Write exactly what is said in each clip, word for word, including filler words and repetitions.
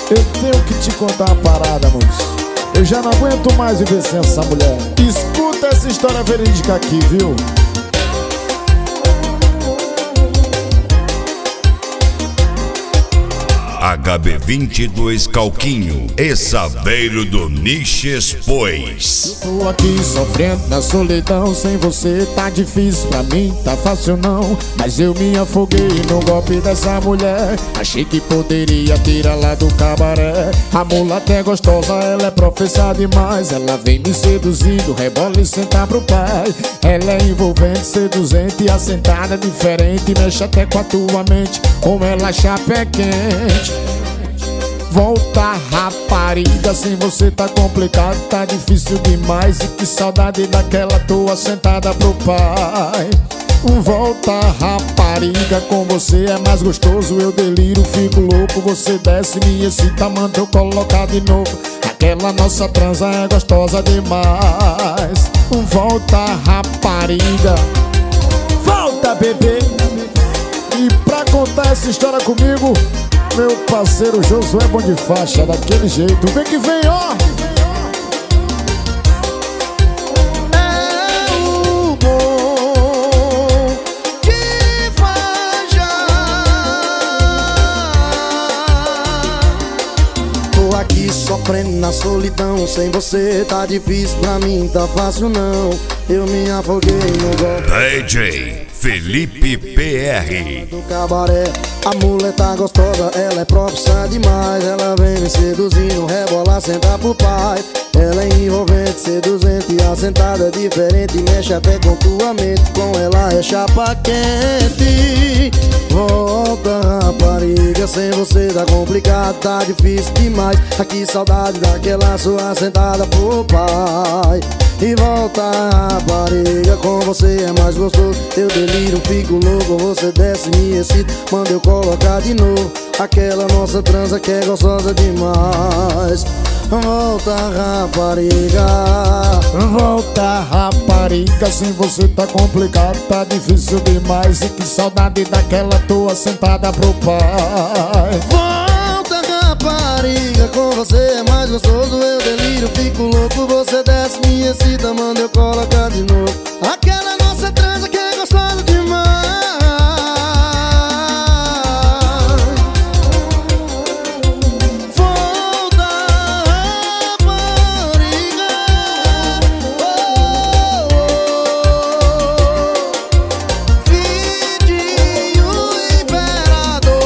Eu tenho que te contar uma parada, moço. Eu já não aguento mais viver sem essa mulher. Escuta essa história verídica aqui, viu? H B vinte e dois Calquinho, Saveiro do Niches, pois. Eu tô aqui sofrendo na solidão. Sem você tá difícil, pra mim tá fácil não. Mas eu me afoguei no golpe dessa mulher. Achei que poderia tirar lá do cabaré. A mulata é gostosa, ela é professa demais. Ela vem me seduzindo, rebola e senta pro pai. Ela é envolvente, seduzente, assentada diferente. Mexe até com a tua mente, como ela chapa é quente. Volta, rapariga, sem você tá complicado, tá difícil demais. E que saudade daquela tua sentada pro pai. Volta, rapariga, com você é mais gostoso. Eu deliro, fico louco, você desce, me excita, manda eu colocar de novo. Aquela nossa transa é gostosa demais. Volta, rapariga, volta, bebê. E pra contar essa história comigo, meu parceiro Josué Bom de Faixa, daquele jeito. Vem que vem, ó! É o Bom de Faixa. Tô aqui sofrendo na solidão. Sem você tá difícil, pra mim tá fácil não. Eu me afoguei no golpe D J Felipe P R do cabaré. A mulher tá gostosa, ela é profissa demais. Ela vem me seduzindo, rebola, senta pro pai. Ela é envolvente, seduzente, assentada diferente. Mexe até com tua mente, com ela é chapa quente. Volta, rapariga, sem você tá complicado, tá difícil demais. Aqui saudade daquela sua sentada pro pai. E volta, rapariga, com você é mais gostoso. Eu deliro, fico louco, você desce, me excita, manda eu colocar de novo. Aquela nossa transa que é gostosa demais. Volta, rapariga, volta, rapariga, sem você tá complicado, tá difícil demais. E que saudade daquela tua sentada pro pai. Volta, rapariga, com você é mais gostoso. Eu deliro, fico louco, você desce, me excita, manda eu colocar de novo. Aquela nossa transa que é gostosa demais. Volta, rapariga, oh, oh, Vidinho Imperador.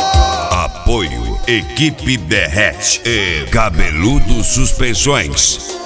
Apoio Equipe Derrete e Cabeludo Suspensões.